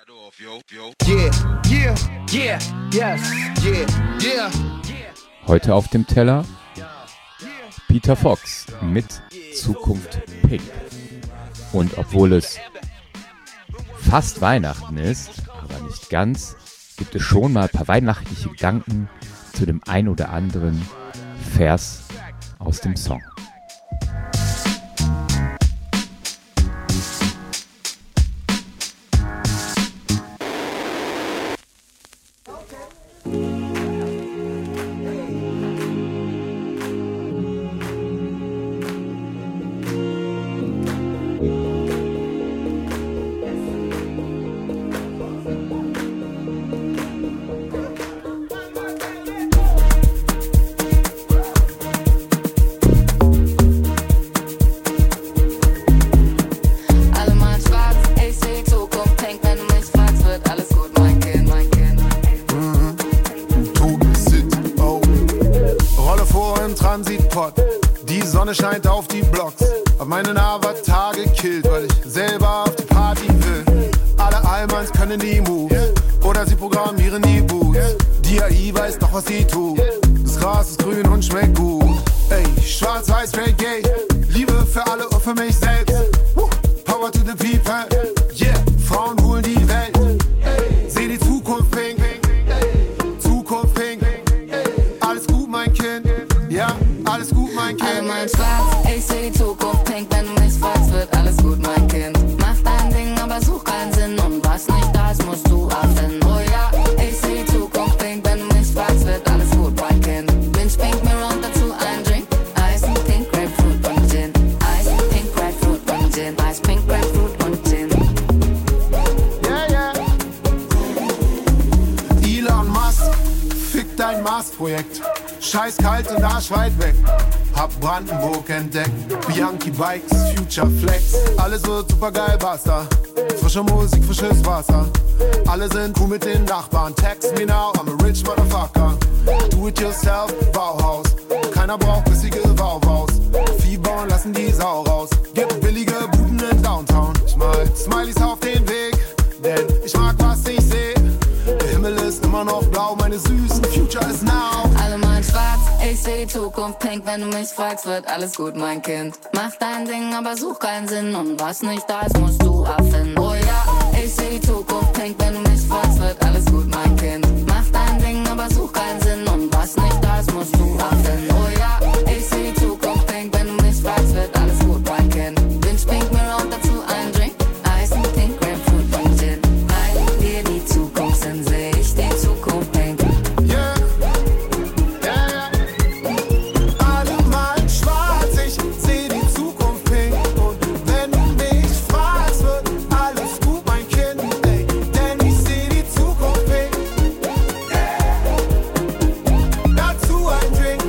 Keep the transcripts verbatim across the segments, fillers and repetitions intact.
Yeah, yeah, yeah, yes, yeah, yeah. Heute auf dem Teller Peter Fox mit Zukunft Pink. Und obwohl es fast Weihnachten ist, aber nicht ganz, gibt es schon mal ein paar weihnachtliche Gedanken zu dem ein oder anderen Vers aus dem Song. Die Sonne scheint auf die Blocks, hab meinen Avatar gekillt, weil ich selber auf die Party will. Alle Allmanns können die Moves, oder sie programmieren die Boots. Die A I weiß doch, was sie tut, das Gras ist grün und schmeckt gut. Ey, schwarz, weiß, straight, gay, Liebe für alle und für mich selbst. Power to the people, yeah, Frauen holen die Welt. Seh die Zukunft pink, Zukunft pink. Alles gut, mein Kind, ja, alles gut, mein Kind. Allgemein schwarz, ich seh die Zukunft pink. Wenn du mich fragst, wird alles gut, mein Kind. Mach dein Ding, aber such keinen Sinn. Und was nicht da ist, musst du erfinden. Oh ja, ich seh die Zukunft pink. Wenn du mich fragst, wird alles gut, mein Kind. Binge pink, mir und dazu ein Drink. Ice, pink, Grapefruit und Gin. Ice, pink, Grapefruit und Gin. Ice, pink, Grapefruit und Gin. Yeah, yeah. Elon Musk, fick dein Mars-Projekt. Scheiß kalt und Arsch weit weg. Hab Brandenburg entdeckt. Bianchi Bikes, Future Flex. Alles wird super geil, basta. Frische Musik, frisches Wasser. Alle sind cool mit den Nachbarn. Text me now, I'm a rich motherfucker. Do it yourself, Bauhaus. Keiner braucht bissige Baubaus. Vieh bauen, lassen die Sau raus. Gibt billige Buden in Downtown. Ich mal Smileys auf den Weg, denn ich mag, was ich seh. Der Himmel ist immer noch blau, meine süßen Future is now. Alle meinen schwarz, ich seh die Zukunft pink. Wenn du mich fragst, wird alles gut, mein Kind. Mach dein Ding, aber such keinen Sinn. Und was nicht da ist, musst du erfinden. Oh ja, ich seh die Zukunft pink. Wenn du mich fragst, wird alles gut, mein Kind. Mach dein Ding, aber such keinen Sinn. Und was nicht da ist, musst du erfinden. Oh ja, ich seh die Zukunft pink. Wenn du mich fragst, wird alles gut, mein Kind. Binge pink, mir und dazu ein Drink. Ice, pink, Grapefruit und Gin. Weil wir die Zukunft sind, seh ich die Zukunft pink. Yeah, yeah, yeah. Alle malen schwarz, ich seh die Zukunft pink. Und wenn du mich fragst, wird alles gut, mein Kind. Ey, denn ich seh die Zukunft pink. Yeah. Dazu ein Drink.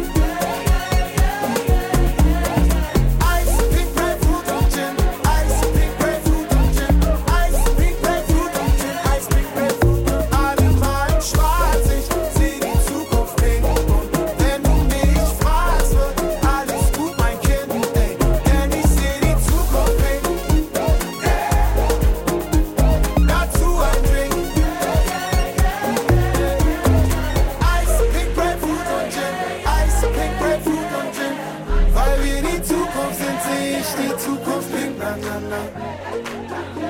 Ice, pink, Grapefruit und Gin. Ice, pink, Grapefruit und Gin. Ice, pink, Grapefruit und Gin. Ice, pink, Grapefruit. Alle malen schwarz, ich seh die Zukunft pink. Und wenn du mich fragst, wird alles gut, mein Kind. Ey, denn ich seh die Zukunft pink. Dazu ein Drink. Ice, pink, Grapefruit und Gin. Ice, pink, Grapefruit und Gin. Weil wir die Zukunft sind, seh ich die Zukunft pink. Na, na, na.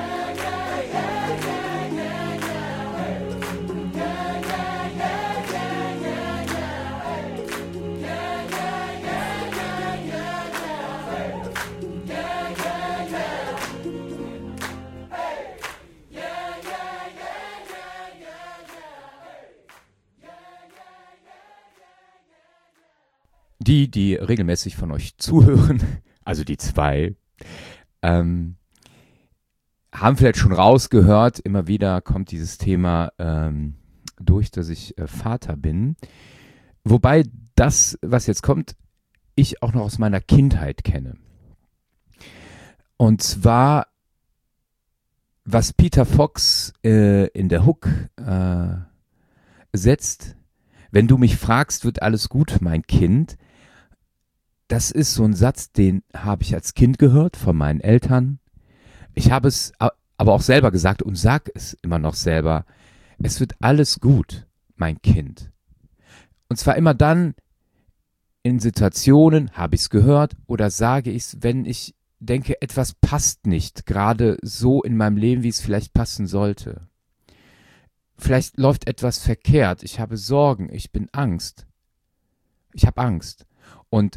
Die, die regelmäßig von euch zuhören, also die zwei, ähm, haben vielleicht schon rausgehört, immer wieder kommt dieses Thema ähm, durch, dass ich äh, Vater bin. Wobei das, was jetzt kommt, ich auch noch aus meiner Kindheit kenne. Und zwar, was Peter Fox äh, in der Hook äh, setzt, wenn du mich fragst, wird alles gut, mein Kind. Das ist so ein Satz, den habe ich als Kind gehört von meinen Eltern. Ich habe es aber auch selber gesagt und sag es immer noch selber. Es wird alles gut, mein Kind. Und zwar immer dann in Situationen, habe ich es gehört oder sage ich es, wenn ich denke, etwas passt nicht, gerade so in meinem Leben, wie es vielleicht passen sollte. Vielleicht läuft etwas verkehrt, ich habe Sorgen, ich bin Angst. Ich habe Angst. Und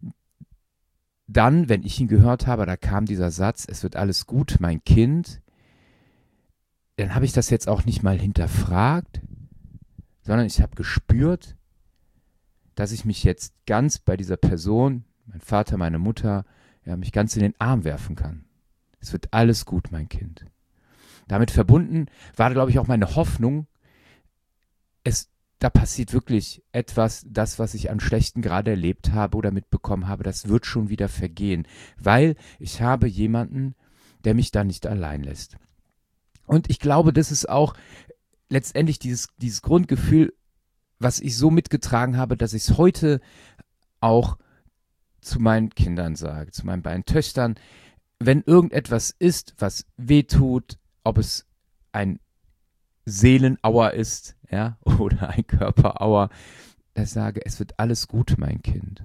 dann, wenn ich ihn gehört habe, da kam dieser Satz, es wird alles gut, mein Kind, dann habe ich das jetzt auch nicht mal hinterfragt, sondern ich habe gespürt, dass ich mich jetzt ganz bei dieser Person, mein Vater, meine Mutter, ja, mich ganz in den Arm werfen kann. Es wird alles gut, mein Kind. Damit verbunden war, glaube ich, auch meine Hoffnung, es, da passiert wirklich etwas, das, was ich an Schlechten gerade erlebt habe oder mitbekommen habe, das wird schon wieder vergehen, weil ich habe jemanden, der mich da nicht allein lässt. Und ich glaube, das ist auch letztendlich dieses, dieses Grundgefühl, was ich so mitgetragen habe, dass ich es heute auch zu meinen Kindern sage, zu meinen beiden Töchtern, wenn irgendetwas ist, was wehtut, ob es ein Seelenauer ist, ja, oder ein Körperauer, dass ich sage, es wird alles gut, mein Kind.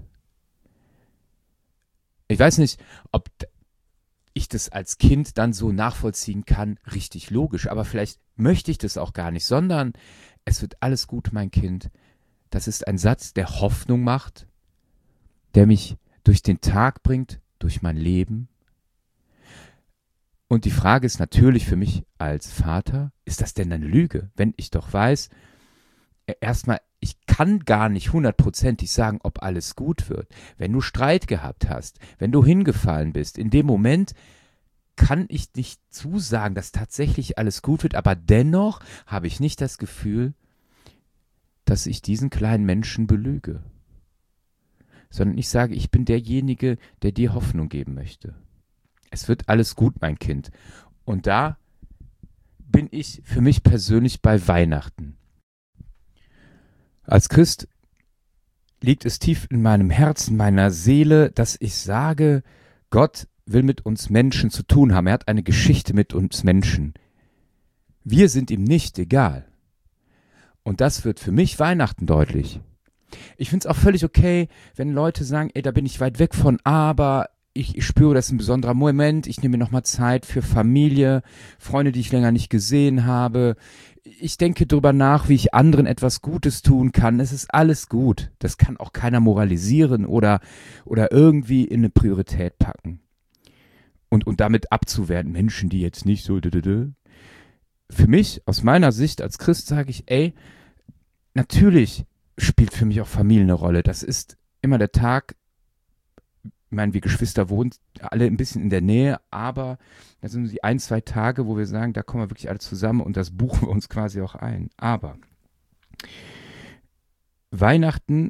Ich weiß nicht, ob ich das als Kind dann so nachvollziehen kann, richtig logisch, aber vielleicht möchte ich das auch gar nicht, sondern es wird alles gut, mein Kind. Das ist ein Satz, der Hoffnung macht, der mich durch den Tag bringt, durch mein Leben. Und die Frage ist natürlich für mich als Vater, ist das denn eine Lüge? Wenn ich doch weiß, erstmal, ich kann gar nicht hundertprozentig sagen, ob alles gut wird. Wenn du Streit gehabt hast, wenn du hingefallen bist, in dem Moment kann ich nicht zusagen, dass tatsächlich alles gut wird, aber dennoch habe ich nicht das Gefühl, dass ich diesen kleinen Menschen belüge, sondern ich sage, ich bin derjenige, der dir Hoffnung geben möchte. Es wird alles gut, mein Kind. Und da bin ich für mich persönlich bei Weihnachten. Als Christ liegt es tief in meinem Herzen, meiner Seele, dass ich sage, Gott will mit uns Menschen zu tun haben. Er hat eine Geschichte mit uns Menschen. Wir sind ihm nicht egal. Und das wird für mich Weihnachten deutlich. Ich finde es auch völlig okay, wenn Leute sagen, ey, da bin ich weit weg von, aber ich, ich spüre, das ist ein besonderer Moment, ich nehme mir nochmal Zeit für Familie, Freunde, die ich länger nicht gesehen habe. Ich denke darüber nach, wie ich anderen etwas Gutes tun kann. Es ist alles gut. Das kann auch keiner moralisieren oder, oder irgendwie in eine Priorität packen. Und, und damit abzuwerten, Menschen, die jetzt nicht so... Für mich, aus meiner Sicht als Christ, sage ich, ey, natürlich spielt für mich auch Familie eine Rolle. Das ist immer der Tag, ich meine, wir Geschwister wohnen alle ein bisschen in der Nähe, aber das sind die ein, zwei Tage, wo wir sagen, da kommen wir wirklich alle zusammen und das buchen wir uns quasi auch ein. Aber Weihnachten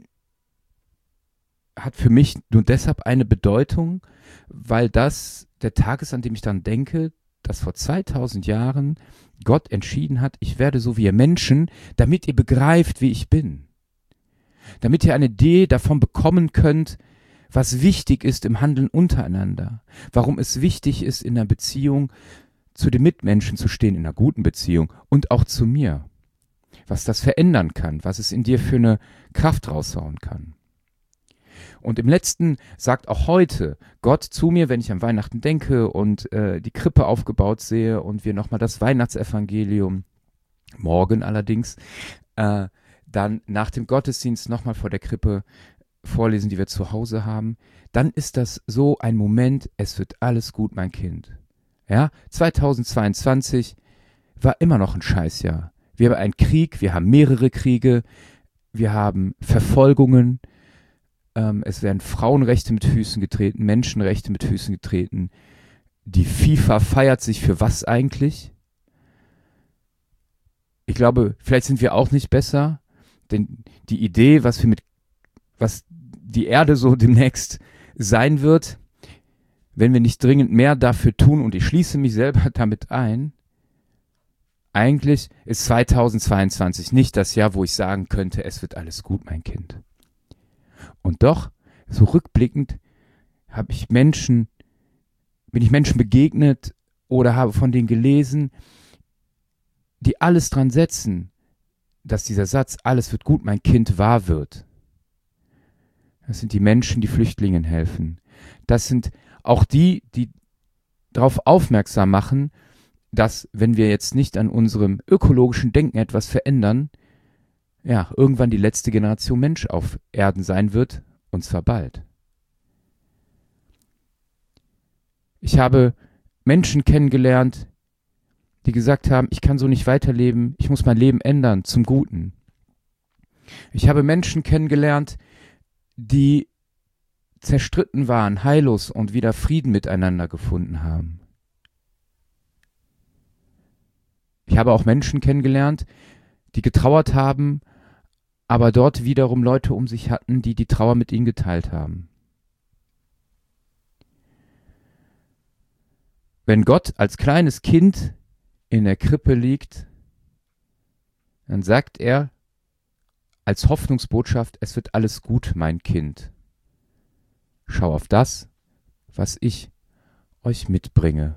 hat für mich nur deshalb eine Bedeutung, weil das der Tag ist, an dem ich dann denke, dass vor zweitausend Jahren Gott entschieden hat, ich werde so wie ihr Menschen, damit ihr begreift, wie ich bin. Damit ihr eine Idee davon bekommen könnt, was wichtig ist im Handeln untereinander. Warum es wichtig ist, in einer Beziehung zu den Mitmenschen zu stehen, in einer guten Beziehung und auch zu mir. Was das verändern kann, was es in dir für eine Kraft raushauen kann. Und im Letzten sagt auch heute Gott zu mir, wenn ich an Weihnachten denke und äh, die Krippe aufgebaut sehe und wir nochmal das Weihnachtsevangelium, morgen allerdings, äh, dann nach dem Gottesdienst nochmal vor der Krippe vorlesen, die wir zu Hause haben, dann ist das so ein Moment, es wird alles gut, mein Kind. Ja, zweitausendzweiundzwanzig war immer noch ein Scheißjahr. Wir haben einen Krieg, wir haben mehrere Kriege, wir haben Verfolgungen, ähm, es werden Frauenrechte mit Füßen getreten, Menschenrechte mit Füßen getreten. Die FIFA feiert sich für was eigentlich? Ich glaube, vielleicht sind wir auch nicht besser, denn die Idee, was wir mit, was die Erde so demnächst sein wird, wenn wir nicht dringend mehr dafür tun, und ich schließe mich selber damit ein, eigentlich ist zweitausendzweiundzwanzig nicht das Jahr, wo ich sagen könnte, es wird alles gut, mein Kind. Und doch, so rückblickend, habe ich Menschen, bin ich Menschen begegnet oder habe von denen gelesen, die alles dran setzen, dass dieser Satz, alles wird gut, mein Kind, wahr wird. Das sind die Menschen, die Flüchtlingen helfen. Das sind auch die, die darauf aufmerksam machen, dass, wenn wir jetzt nicht an unserem ökologischen Denken etwas verändern, ja, irgendwann die letzte Generation Mensch auf Erden sein wird, und zwar bald. Ich habe Menschen kennengelernt, die gesagt haben, ich kann so nicht weiterleben, ich muss mein Leben ändern zum Guten. Ich habe Menschen kennengelernt, die zerstritten waren, heillos und wieder Frieden miteinander gefunden haben. Ich habe auch Menschen kennengelernt, die getrauert haben, aber dort wiederum Leute um sich hatten, die die Trauer mit ihnen geteilt haben. Wenn Gott als kleines Kind in der Krippe liegt, dann sagt er als Hoffnungsbotschaft, es wird alles gut, mein Kind. Schau auf das, was ich euch mitbringe.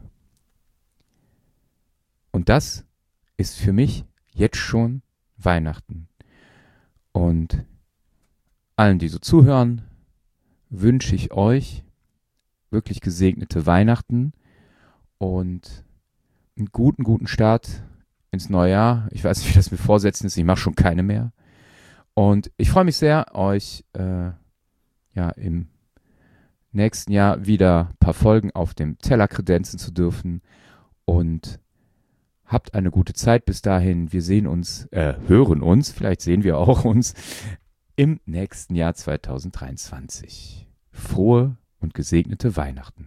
Und das ist für mich jetzt schon Weihnachten. Und allen, die so zuhören, wünsche ich euch wirklich gesegnete Weihnachten und einen guten, guten Start ins neue Jahr. Ich weiß nicht, wie das mit Vorsätzen ist, ich mache schon keine mehr. Und ich freue mich sehr, euch äh, ja im nächsten Jahr wieder ein paar Folgen auf dem Teller kredenzen zu dürfen. Und habt eine gute Zeit bis dahin. Wir sehen uns, äh, hören uns, vielleicht sehen wir auch uns im nächsten Jahr zwanzig dreiundzwanzig. Frohe und gesegnete Weihnachten.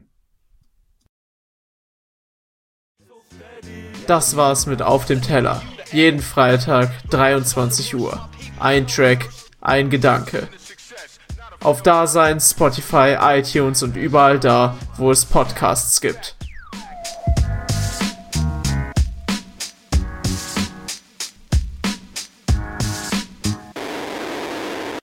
Das war's mit Auf dem Teller. Jeden Freitag, dreiundzwanzig Uhr. Ein Track, ein Gedanke. Auf Dasein, Spotify, iTunes und überall da, wo es Podcasts gibt.